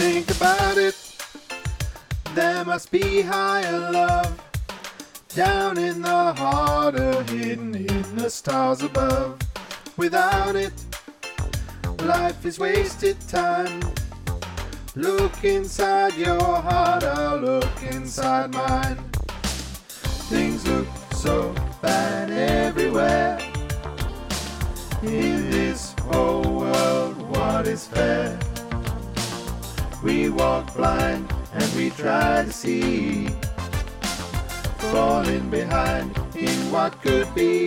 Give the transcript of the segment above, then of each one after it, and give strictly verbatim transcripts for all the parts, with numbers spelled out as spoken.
think about it, there must be higher love down in the heart or hidden in the stars above. Without it, life is wasted time. Look inside your heart, I'll look inside mine. Things look so bad everywhere. In this whole world, what is fair? We walk blind and we try to see, falling behind in what could be.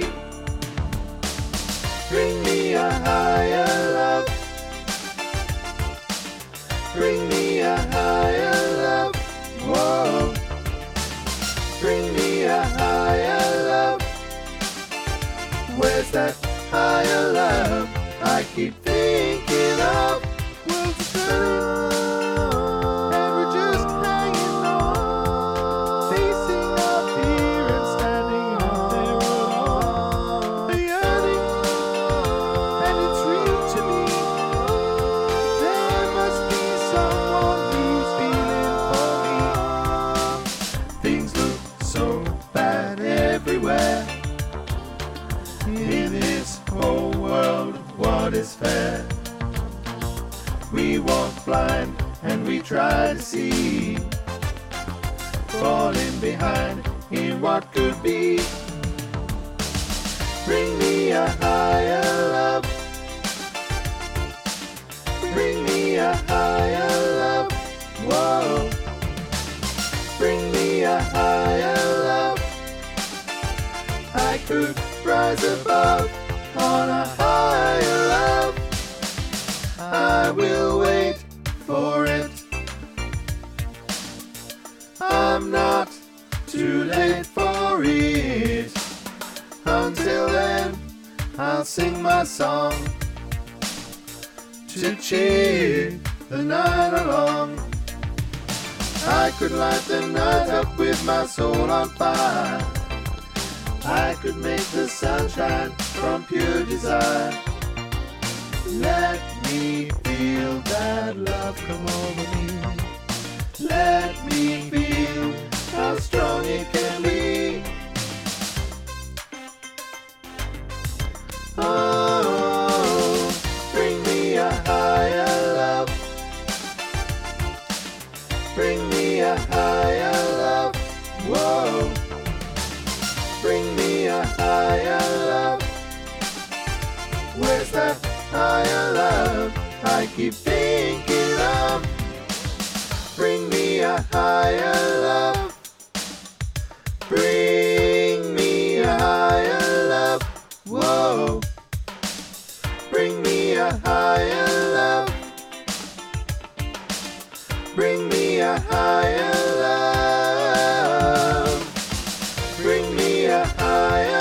Bring me a higher love. Bring me a higher love. Whoa. Bring me a higher love. Where's that higher love I keep thinking of? World's turn, and we're just hanging on, facing our fear and standing out there alone. A yearning, and it's real to me. There must be someone who's feeling for me. Things look so bad everywhere. In this whole world, what is fair? We walk blind and we try to see, falling behind in what could be. Bring me a higher love. Bring me a higher love. Whoa. Bring me a higher love. I could rise above on a higher love. I will wait for it. I'm not too late for it. Until then, I'll sing my song to cheer the night along. I could light the night up with my soul on fire. I could make the sunshine from pure desire. Let me feel that love come over me. Let me feel how strong it can be. Oh, bring me a higher love. Bring me a higher love. Whoa. Bring me a higher love. Where's that higher love I keep thinking of? Bring me a higher love. Bring me a higher love. Whoa. Bring me a higher love. Bring me a higher love. Bring me a higher